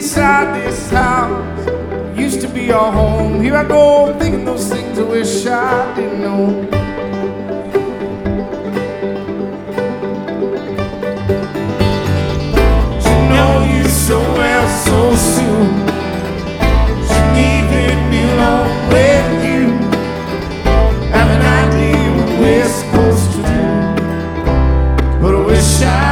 inside this house. Used to be our home. Here I go, thinking those things I wish I didn't know. Should know you so well so soon.